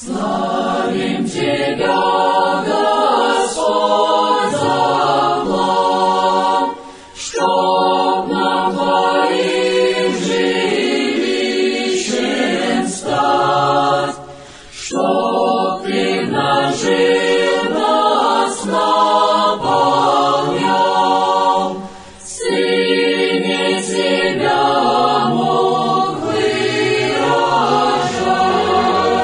Славим Тебя, Господь, за план, чтоб нам Твоим жилищем стать, чтоб Ты в нас жил, нас наполнял, Сыне Тебя мог выражать.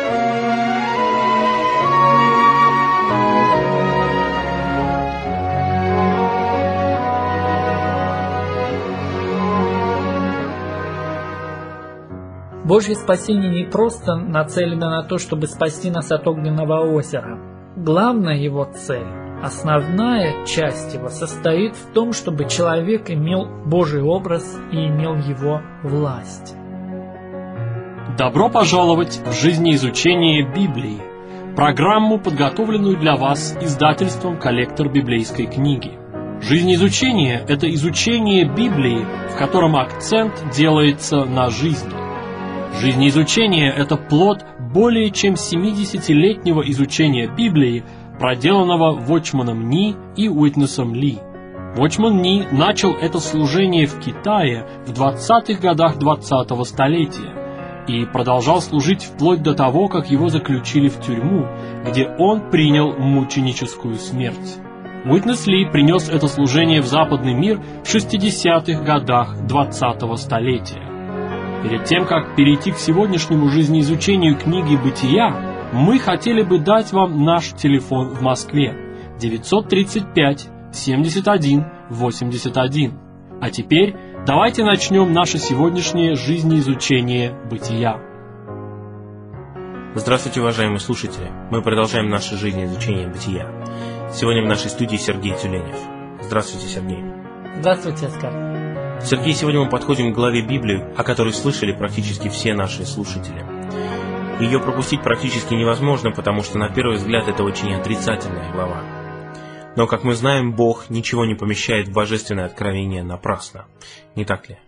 Божье спасение не просто нацелено на то, чтобы спасти нас от огненного озера. Главная его цель, основная часть его состоит в том, чтобы человек имел Божий образ и имел его власть. Добро пожаловать в жизнеизучение Библии, программу, подготовленную для вас издательством «Коллектор библейской книги». Жизнеизучение – это изучение Библии, в котором акцент делается на жизни. Жизнеизучение – это плод более чем 70-летнего изучения Библии, проделанного Watchman Nee и Уитнесом Ли. Watchman Nee начал это служение в Китае в 20-х годах 20-го столетия и продолжал служить вплоть до того, как его заключили в тюрьму, где он принял мученическую смерть. Уитнес Ли принес это служение в западный мир в 60-х годах 20-го столетия. Перед тем, как перейти к сегодняшнему жизнеизучению книги «Бытия», мы хотели бы дать вам наш телефон в Москве 935-71-81. А теперь давайте начнем наше сегодняшнее жизнеизучение «Бытия». Здравствуйте, уважаемые слушатели! Мы продолжаем наше жизнеизучение «Бытия». Сегодня в нашей студии Сергей Тюленев. Здравствуйте, Сергей. Здравствуйте, Оскар. Сергей, сегодня мы подходим к главе Библии, о которой слышали практически все наши слушатели. Ее пропустить практически невозможно, потому что на первый взгляд это очень отрицательная глава. Но, как мы знаем, Бог ничего не помещает в божественное откровение напрасно. Не так ли?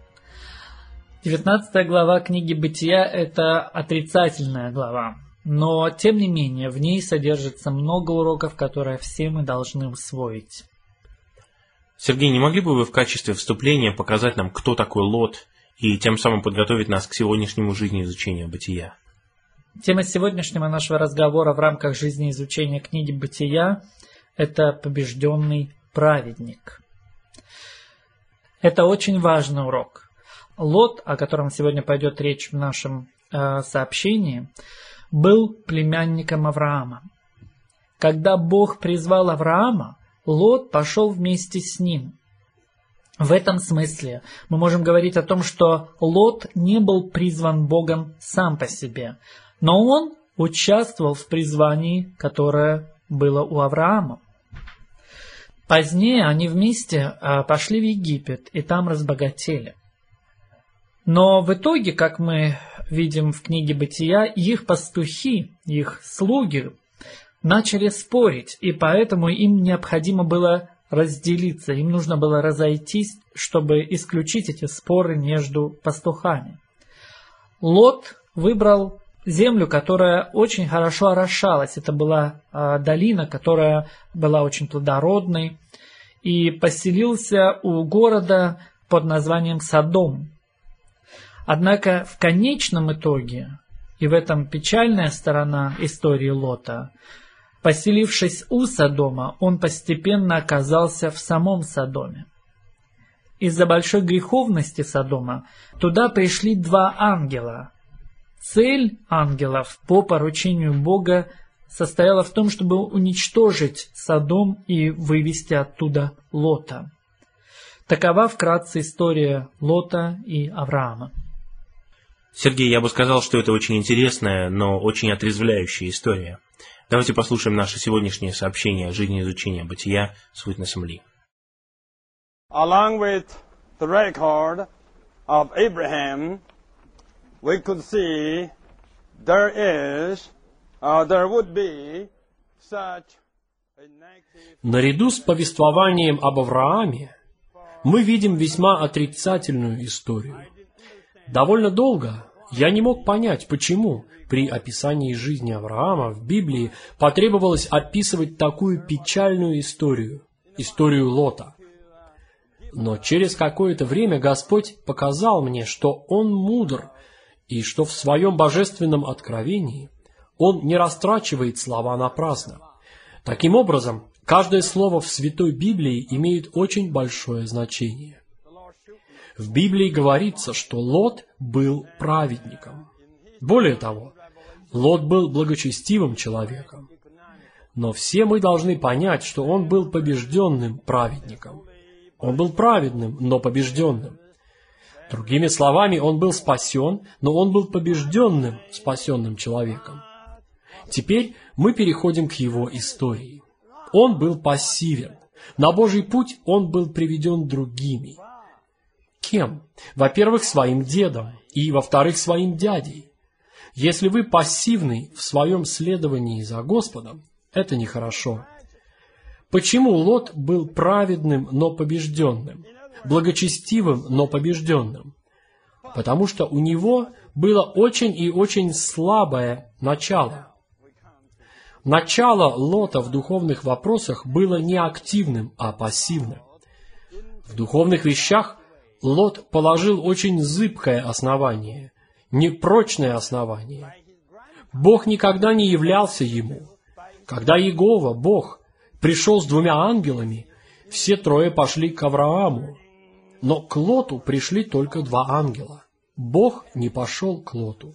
19 глава книги «Бытия» – это отрицательная глава. Но, тем не менее, в ней содержится много уроков, которые все мы должны усвоить. Сергей, не могли бы вы в качестве вступления показать нам, кто такой Лот, и тем самым подготовить нас к сегодняшнему жизнеизучению «Бытия»? Тема сегодняшнего нашего разговора в рамках жизнеизучения книги «Бытия» – это побежденный праведник. Это очень важный урок. Лот, о котором сегодня пойдет речь в нашем сообщении, был племянником Авраама. Когда Бог призвал Авраама, Лот пошел вместе с ним. В этом смысле мы можем говорить о том, что Лот не был призван Богом сам по себе, но он участвовал в призвании, которое было у Авраама. Позднее они вместе пошли в Египет и там разбогатели. Но в итоге, как мы видим в книге «Бытия», их пастухи, их слуги начали спорить, и поэтому им необходимо было разделиться, им нужно было разойтись, чтобы исключить эти споры между пастухами. Лот выбрал землю, которая очень хорошо орошалась. Это была долина, которая была очень плодородной, и поселился у города под названием Содом. Однако в конечном итоге, и в этом печальная сторона истории Лота, поселившись у Содома, он постепенно оказался в самом Содоме. Из-за большой греховности Содома туда пришли два ангела. Цель ангелов по поручению Бога состояла в том, чтобы уничтожить Содом и вывести оттуда Лота. Такова вкратце история Лота и Авраама. Сергей, я бы сказал, что это очень интересная, но очень отрезвляющая история. Давайте послушаем наше сегодняшнее сообщение о жизнеизучении «Бытия» с Уитнесом Ли. Along with the record of Abraham, we could see there would be such a negative... Наряду с повествованием об Аврааме мы видим весьма отрицательную историю. Довольно долго Я не мог понять, почему при описании жизни Авраама в Библии потребовалось описывать такую печальную историю Лота. Но через какое-то время Господь показал мне, что Он мудр, и что в Своем божественном откровении Он не растрачивает слова напрасно. Таким образом, каждое слово в Святой Библии имеет очень большое значение. В Библии говорится, что Лот был праведником. Более того, Лот был благочестивым человеком. Но все мы должны понять, что он был побежденным праведником. Он был праведным, но побежденным. Другими словами, он был спасен, но он был побежденным, спасенным человеком. Теперь мы переходим к его истории. Он был пассивен. На Божий путь он был приведен другими. Кем? Во-первых, своим дедом, и, во-вторых, своим дядей. Если вы пассивны в своем следовании за Господом, это нехорошо. Почему Лот был праведным, но побежденным, благочестивым, но побежденным? Потому что у него было очень и очень слабое начало. Начало Лота в духовных вопросах было не активным, а пассивным. В духовных вещах Лот положил очень зыбкое основание, непрочное основание. Бог никогда не являлся ему. Когда Иегова, Бог, пришел с 2 ангелами, все 3 пошли к Аврааму. Но к Лоту пришли только 2 ангела. Бог не пошел к Лоту.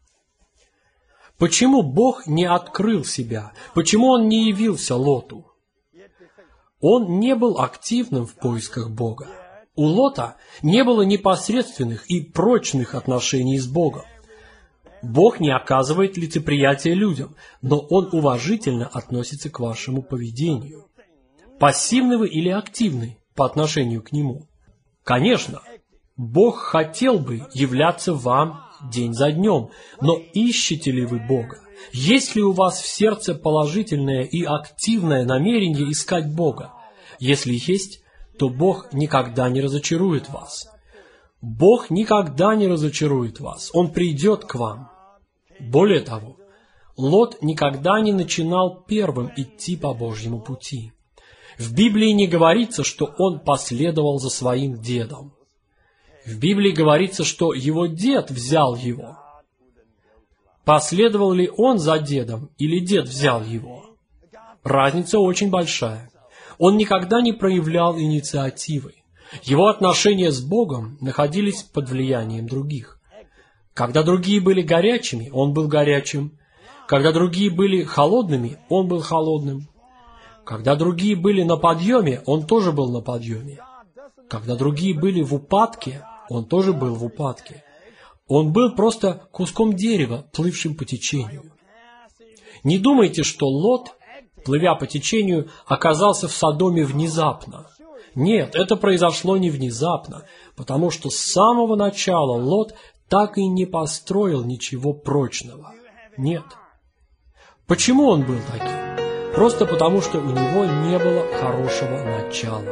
Почему Бог не открыл себя? Почему Он не явился Лоту? Он не был активным в поисках Бога. У Лота не было непосредственных и прочных отношений с Богом. Бог не оказывает лицеприятия людям, но Он уважительно относится к вашему поведению. Пассивны вы или активны по отношению к Нему? Конечно, Бог хотел бы являться вам день за днем, но ищете ли вы Бога? Есть ли у вас в сердце положительное и активное намерение искать Бога? Если есть, то Бог никогда не разочарует вас. Бог никогда не разочарует вас. Он придет к вам. Более того, Лот никогда не начинал первым идти по Божьему пути. В Библии не говорится, что он последовал за своим дедом. В Библии говорится, что его дед взял его. Последовал ли он за дедом, или дед взял его? Разница очень большая. Он никогда не проявлял инициативы. Его отношения с Богом находились под влиянием других. Когда другие были горячими, он был горячим. Когда другие были холодными, он был холодным. Когда другие были на подъеме, он тоже был на подъеме. Когда другие были в упадке, он тоже был в упадке. Он был просто куском дерева, плывшим по течению. Не думайте, что Лот, плывя по течению, оказался в Содоме внезапно. Нет, это произошло не внезапно, потому что с самого начала Лот так и не построил ничего прочного. Нет. Почему он был таким? Просто потому, что у него не было хорошего начала.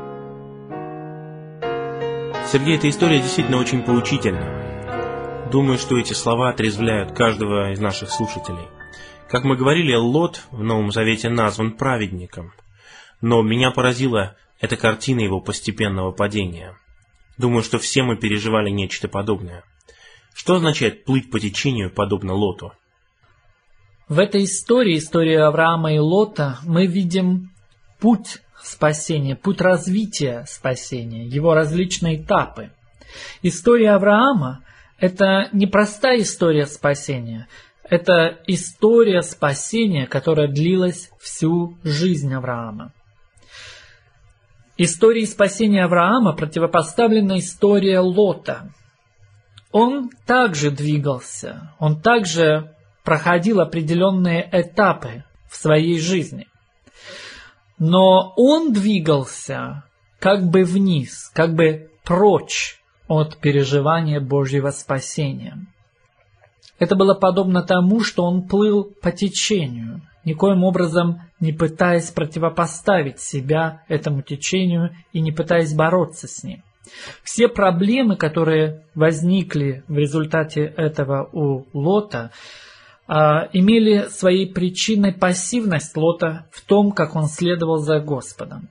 Сергей, эта история действительно очень поучительна. Думаю, что эти слова отрезвляют каждого из наших слушателей. Как мы говорили, Лот в Новом Завете назван праведником. Но меня поразила эта картина его постепенного падения. Думаю, что все мы переживали нечто подобное. Что означает плыть по течению, подобно Лоту? В этой истории Авраама и Лота, мы видим путь спасения, путь развития спасения, его различные этапы. История Авраама – это не простая история спасения, это история спасения, которая длилась всю жизнь Авраама. Истории спасения Авраама противопоставлена история Лота. Он также двигался, он также проходил определенные этапы в своей жизни. Но он двигался как бы вниз, как бы прочь от переживания Божьего спасения. Это было подобно тому, что он плыл по течению, никоим образом не пытаясь противопоставить себя этому течению и не пытаясь бороться с ним. Все проблемы, которые возникли в результате этого у Лота, имели своей причиной пассивность Лота в том, как он следовал за Господом.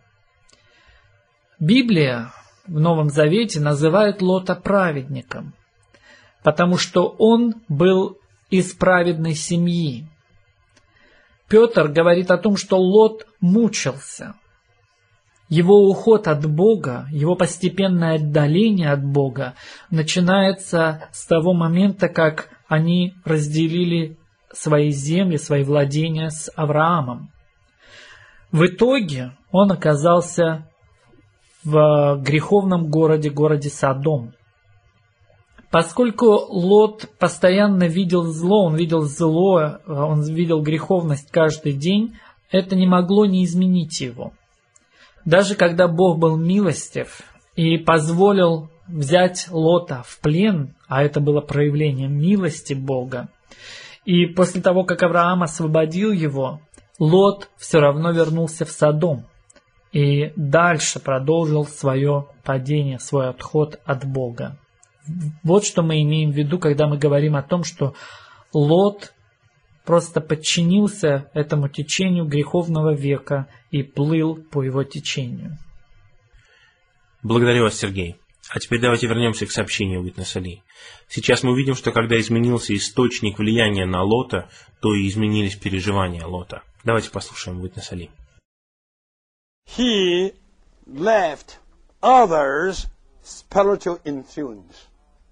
Библия в Новом Завете называет Лота праведником, потому что он был из праведной семьи. Петр говорит о том, что Лот мучился. Его уход от Бога, его постепенное отдаление от Бога начинается с того момента, как они разделили свои земли, свои владения с Авраамом. В итоге он оказался в греховном городе Содом. Поскольку Лот постоянно видел зло, он видел греховность каждый день, это не могло не изменить его. Даже когда Бог был милостив и позволил взять Лота в плен, а это было проявлением милости Бога, и после того, как Авраам освободил его, Лот все равно вернулся в Содом и дальше продолжил свое падение, свой отход от Бога. Вот что мы имеем в виду, когда мы говорим о том, что Лот просто подчинился этому течению греховного века и плыл по его течению. Благодарю вас, Сергей. А теперь давайте вернемся к сообщению Уитнеса Ли. Сейчас мы увидим, что когда изменился источник влияния на Лота, то и изменились переживания Лота. Давайте послушаем Уитнеса Ли. He left others' spiritual influence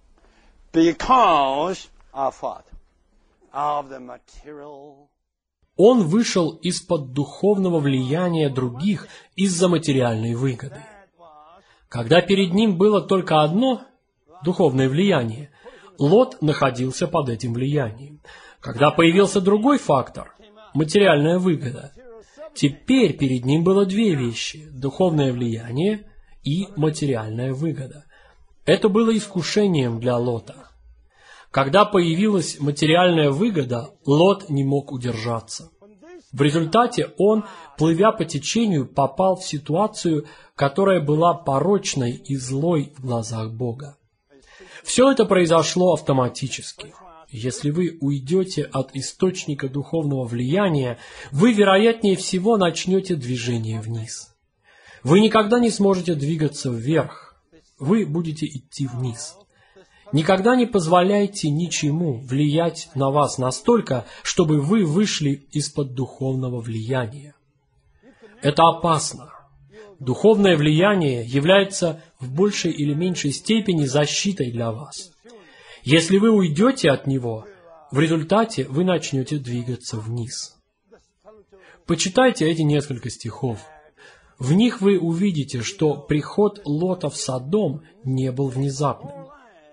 because of what? Of the material. Он вышел из-под духовного влияния других из-за материальной выгоды. Когда перед ним было только одно духовное влияние, Лот находился под этим влиянием. Когда появился другой фактор – материальная выгода, теперь перед ним было две вещи – духовное влияние и материальная выгода. Это было искушением для Лота. Когда появилась материальная выгода, Лот не мог удержаться. В результате он, плывя по течению, попал в ситуацию, которая была порочной и злой в глазах Бога. Все это произошло автоматически. Если вы уйдете от источника духовного влияния, вы, вероятнее всего, начнете движение вниз. Вы никогда не сможете двигаться вверх. Вы будете идти вниз. Никогда не позволяйте ничему влиять на вас настолько, чтобы вы вышли из-под духовного влияния. Это опасно. Духовное влияние является в большей или меньшей степени защитой для вас. Если вы уйдете от него, в результате вы начнете двигаться вниз. Почитайте эти несколько стихов. В них вы увидите, что приход Лота в Содом не был внезапным.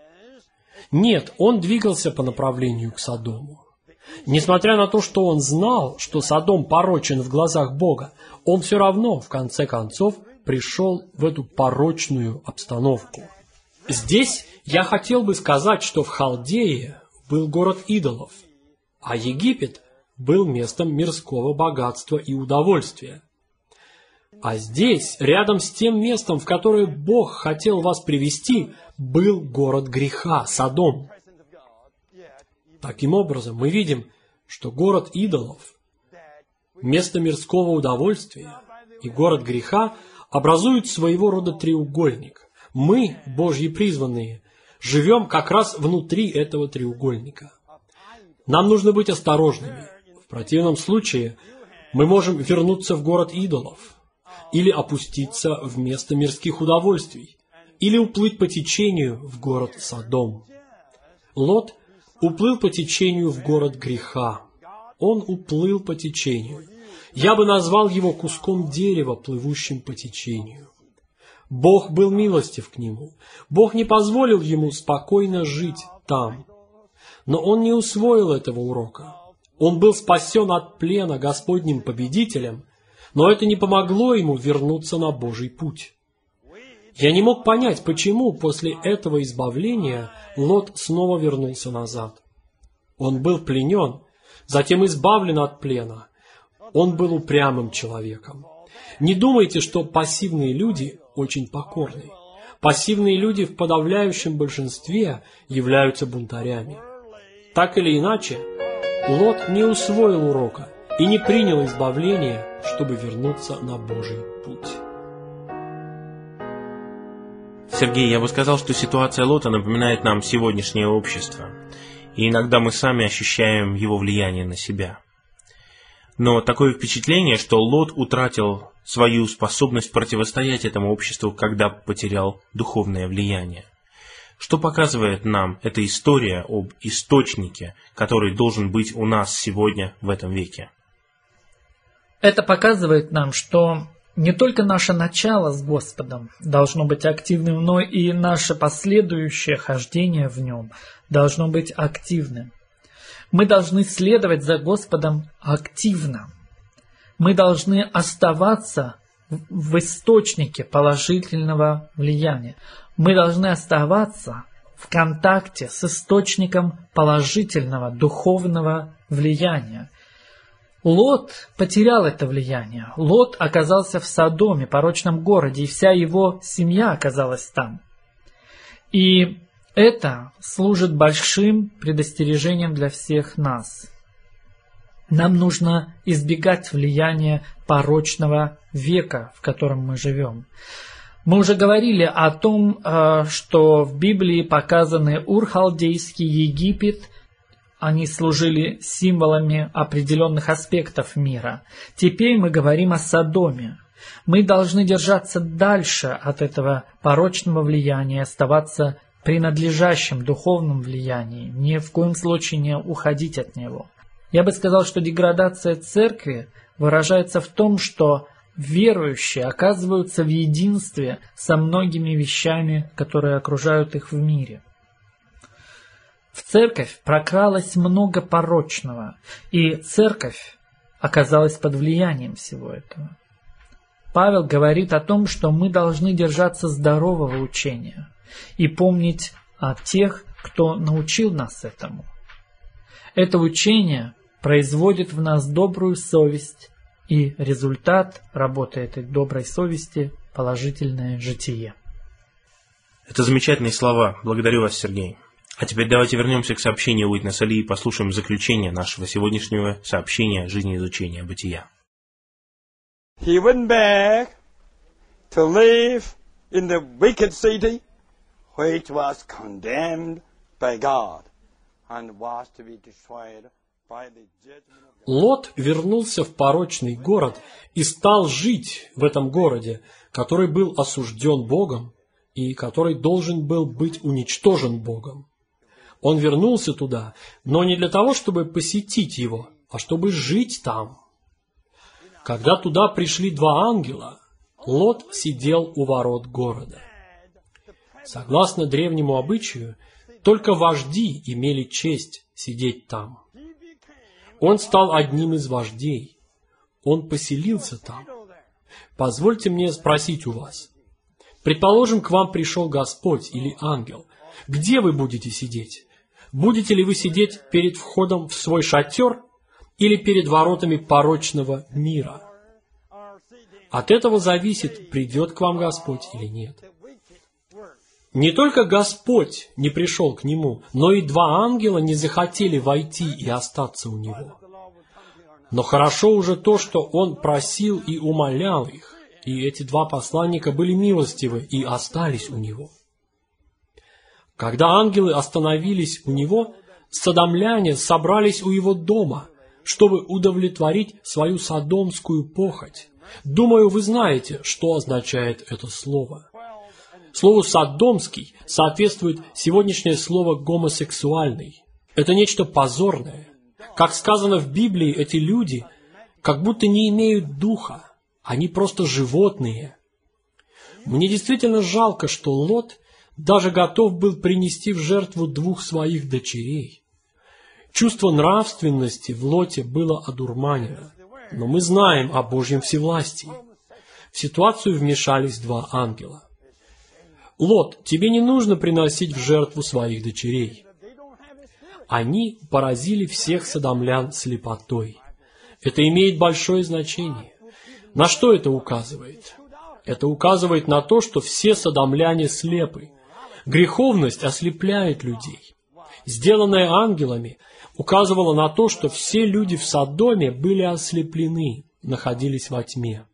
Нет, он двигался по направлению к Содому. Несмотря на то, что он знал, что Содом порочен в глазах Бога, он все равно, в конце концов, пришел в эту порочную обстановку. Здесь я хотел бы сказать, что в Халдее был город идолов, а Египет был местом мирского богатства и удовольствия. А здесь, рядом с тем местом, в которое Бог хотел вас привести, был город греха, Содом. Таким образом, мы видим, что город идолов, место мирского удовольствия и город греха образуют своего рода треугольник. Мы, Божьи призванные, живем как раз внутри этого треугольника. Нам нужно быть осторожными. В противном случае мы можем вернуться в город идолов, или опуститься в место мирских удовольствий, или уплыть по течению в город Содом. Лот уплыл по течению в город греха. Он уплыл по течению. Я бы назвал его куском дерева, плывущим по течению. Бог был милостив к нему. Бог не позволил ему спокойно жить там. Но он не усвоил этого урока. Он был спасен от плена Господним победителем, но это не помогло ему вернуться на Божий путь. Я не мог понять, почему после этого избавления Лот снова вернулся назад. Он был пленен, затем избавлен от плена. Он был упрямым человеком. Не думайте, что пассивные люди очень покорны. Пассивные люди в подавляющем большинстве являются бунтарями. Так или иначе, Лот не усвоил урока и не принял избавления, чтобы вернуться на Божий путь. Сергей, я бы сказал, что ситуация Лота напоминает нам сегодняшнее общество, и иногда мы сами ощущаем его влияние на себя. Но такое впечатление, что Лот утратил свою способность противостоять этому обществу, когда потерял духовное влияние. Что показывает нам эта история об источнике, который должен быть у нас сегодня в этом веке? Это показывает нам, что не только наше начало с Господом должно быть активным, но и наше последующее хождение в Нем должно быть активным. Мы должны следовать за Господом активно. Мы должны оставаться в источнике положительного влияния. Мы должны оставаться в контакте с источником положительного духовного влияния. Лот потерял это влияние. Лот оказался в Содоме, порочном городе, и вся его семья оказалась там. И это служит большим предостережением для всех нас. Нам нужно избегать влияния порочного века, в котором мы живем. Мы уже говорили о том, что в Библии показаны Ур-Халдейский, Египет. Они служили символами определенных аспектов мира. Теперь мы говорим о Содоме. Мы должны держаться дальше от этого порочного влияния, оставаться принадлежащим духовным влиянием, ни в коем случае не уходить от него. Я бы сказал, что деградация церкви выражается в том, что верующие оказываются в единстве со многими вещами, которые окружают их в мире. В церковь прокралось много порочного, и церковь оказалась под влиянием всего этого. Павел говорит о том, что мы должны держаться здорового учения и помнить о тех, кто научил нас этому. Это учение производит в нас добрую совесть, и результат работы этой доброй совести – положительное житие. Это замечательные слова. Благодарю вас, Сергей. А теперь давайте вернемся к сообщению Уитнеса Ли и послушаем заключение нашего сегодняшнего сообщения жизнеизучения бытия. He went back to live in the wicked city, which was condemned by God and was to be destroyed by the judgment of God. Лот вернулся в порочный город и стал жить в этом городе, который был осужден Богом и который должен был быть уничтожен Богом. Он вернулся туда, но не для того, чтобы посетить его, а чтобы жить там. Когда туда пришли два ангела, Лот сидел у ворот города. Согласно древнему обычаю, только вожди имели честь сидеть там. Он стал одним из вождей. Он поселился там. Позвольте мне спросить у вас. Предположим, к вам пришел Господь или ангел. Где вы будете сидеть? Будете ли вы сидеть перед входом в свой шатер или перед воротами порочного мира? От этого зависит, придет к вам Господь или нет. Не только Господь не пришел к нему, но и два ангела не захотели войти и остаться у него. Но хорошо уже то, что он просил и умолял их, и эти два посланника были милостивы и остались у него. Когда ангелы остановились у него, содомляне собрались у его дома, чтобы удовлетворить свою содомскую похоть. Думаю, вы знаете, что означает это слово. Слову «содомский» соответствует сегодняшнее слово «гомосексуальный». Это нечто позорное. Как сказано в Библии, эти люди как будто не имеют духа. Они просто животные. Мне действительно жалко, что Лот даже готов был принести в жертву двух своих дочерей. Чувство нравственности в Лоте было одурманено, но мы знаем о Божьем всевластии. В ситуацию вмешались два ангела. Лот, тебе не нужно приносить в жертву своих дочерей. Они поразили всех содомлян слепотой. Это имеет большое значение. На что это указывает? это указывает на то, что все содомляне слепы. Греховность ослепляет людей. Сделанное ангелами указывало на то, что все люди в Содоме были ослеплены, находились во тьме.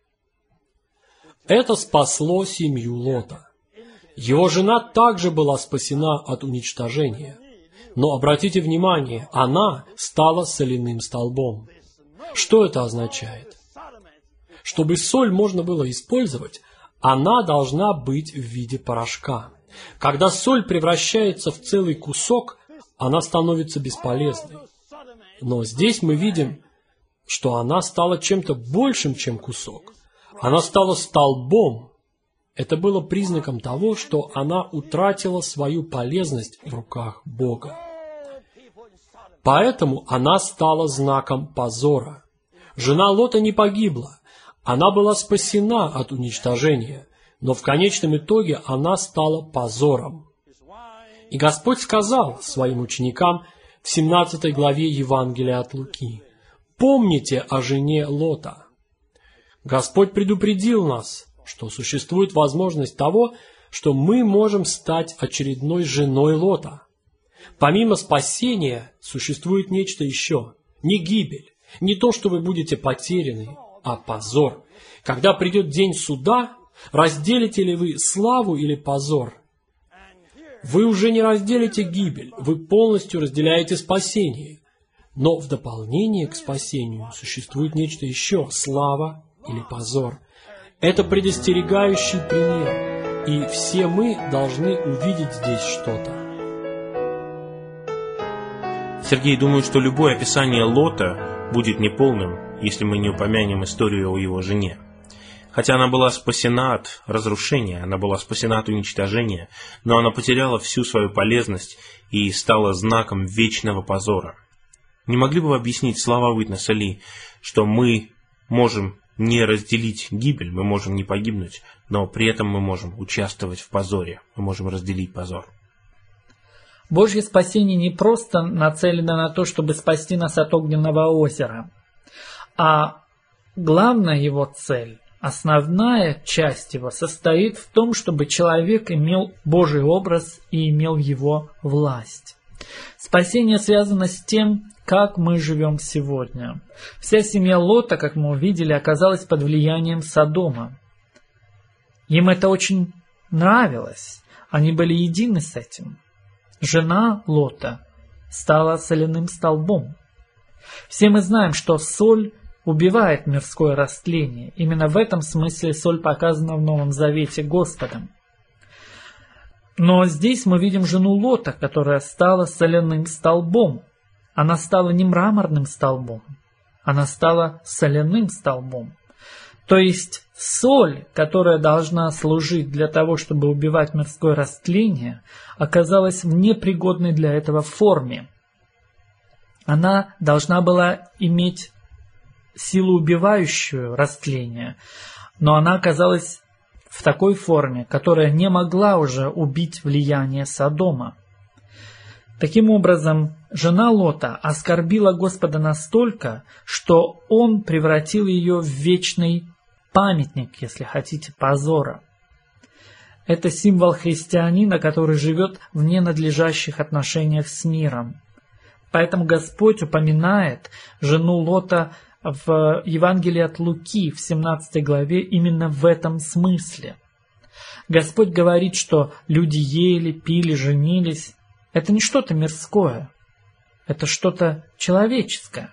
Это спасло семью Лота. Его жена также была спасена от уничтожения. Но обратите внимание, она стала соляным столбом. Что это означает? Чтобы соль можно было использовать, она должна быть в виде порошка. Когда соль превращается в целый кусок, она становится бесполезной. Но здесь мы видим, что она стала чем-то большим, чем кусок. Она стала столбом. Это было признаком того, что она утратила свою полезность в руках Бога. Поэтому она стала знаком позора. Жена Лота не погибла. Она была спасена от уничтожения, но в конечном итоге она стала позором. И Господь сказал своим ученикам в 17 главе Евангелия от Луки: «Помните о жене Лота». Господь предупредил нас, что существует возможность того, что мы можем стать очередной женой Лота. Помимо спасения существует нечто еще. Не гибель, не то, что вы будете потеряны, а позор. Когда придет день суда, разделите ли вы славу или позор? Вы уже не разделите гибель, вы полностью разделяете спасение. Но в дополнение к спасению существует нечто еще – слава или позор. Это предостерегающий пример, и все мы должны увидеть здесь что-то. Сергей, думаю, что любое описание Лота будет неполным, если мы не упомянем историю о его жене. Хотя она была спасена от разрушения, она была спасена от уничтожения, но она потеряла всю свою полезность и стала знаком вечного позора. Не могли бы вы объяснить слова Уитнеса Ли, что мы можем не разделить гибель, мы можем не погибнуть, но при этом мы можем участвовать в позоре, мы можем разделить позор? Божье спасение не просто нацелено на то, чтобы спасти нас от огненного озера, а главная его цель, основная часть его состоит в том, чтобы человек имел Божий образ и имел его власть. Спасение связано с тем, как мы живем сегодня. Вся семья Лота, как мы увидели, оказалась под влиянием Содома. Им это очень нравилось. Они были едины с этим. Жена Лота стала соляным столбом. Все мы знаем, что соль убивает мирское растление. Именно в этом смысле соль показана в Новом Завете Господом. Но здесь мы видим жену Лота, которая стала соляным столбом. Она стала не мраморным столбом, она стала соляным столбом. То есть соль, которая должна служить для того, чтобы убивать мирское растление, оказалась в непригодной для этого форме. Она должна была иметь силу убивающую растление, но она оказалась в такой форме, которая не могла уже убить влияние Содома. Таким образом, жена Лота оскорбила Господа настолько, что Он превратил ее в вечный памятник, если хотите, позора. Это символ христианина, который живет в ненадлежащих отношениях с миром. Поэтому Господь упоминает жену Лота в Евангелии от Луки в 17 главе именно в этом смысле. Господь говорит, что люди ели, пили, женились. Это не что-то мирское, это что-то человеческое.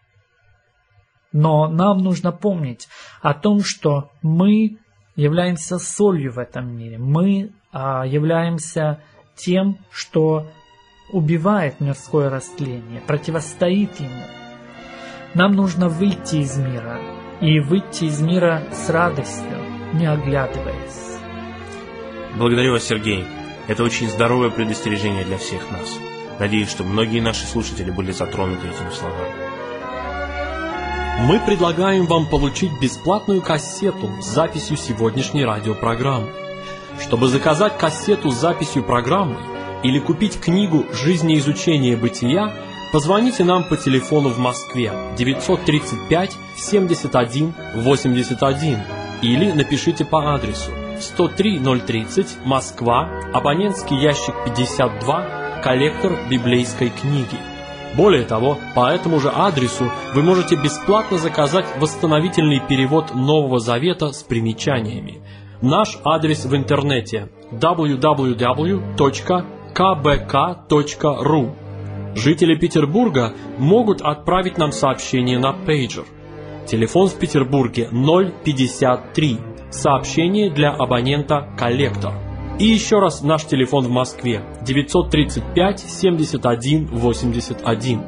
Но нам нужно помнить о том, что мы являемся солью в этом мире. Мы являемся тем, что убивает мирское растление, противостоит ему. Нам нужно выйти из мира, и выйти из мира с радостью, не оглядываясь. Благодарю вас, Сергей. Это очень здоровое предостережение для всех нас. Надеюсь, что многие наши слушатели были затронуты этими словами. Мы предлагаем вам получить бесплатную кассету с записью сегодняшней радиопрограммы. Чтобы заказать кассету с записью программы или купить книгу «Жизнеизучение бытия», позвоните нам по телефону в Москве 935 71 81 или напишите по адресу 103030, Москва, абонентский ящик 52, коллектор библейской книги. Более того, по этому же адресу вы можете бесплатно заказать восстановительный перевод Нового Завета с примечаниями. Наш адрес в интернете www.kbk.ru. Жители Петербурга могут отправить нам сообщение на пейджер. Телефон в Петербурге 053. Сообщение для абонента «Коллектор». И еще раз наш телефон в Москве 935 71 81.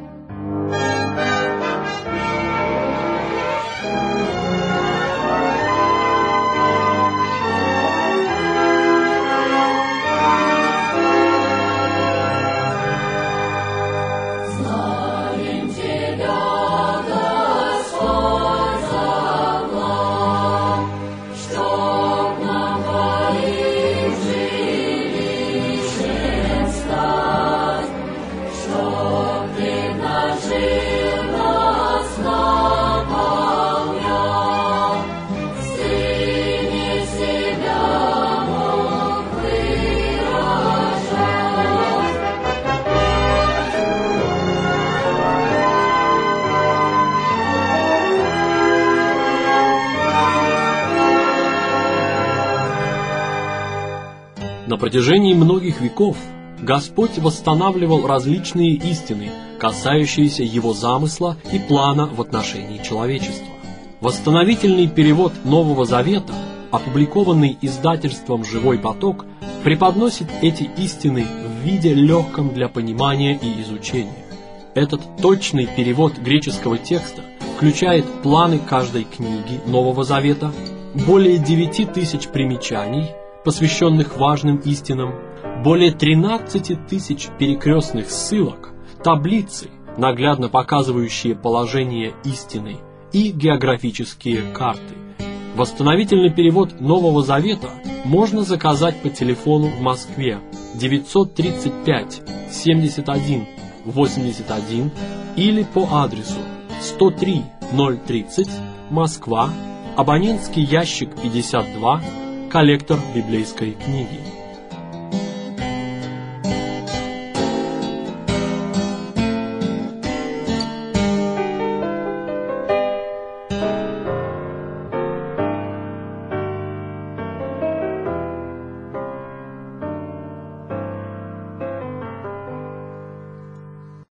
На протяжении многих веков Господь восстанавливал различные истины, касающиеся Его замысла и плана в отношении человечества. Восстановительный перевод Нового Завета, опубликованный издательством «Живой поток», преподносит эти истины в виде легком для понимания и изучения. Этот точный перевод греческого текста включает планы каждой книги Нового Завета, более 9000 примечаний, посвященных важным истинам, более 13 тысяч перекрестных ссылок, таблицы, наглядно показывающие положение истины, и географические карты. Восстановительный перевод Нового Завета можно заказать по телефону в Москве 935 71 81 или по адресу 103 030, Москва, абонентский ящик 52, коллектор библейской книги.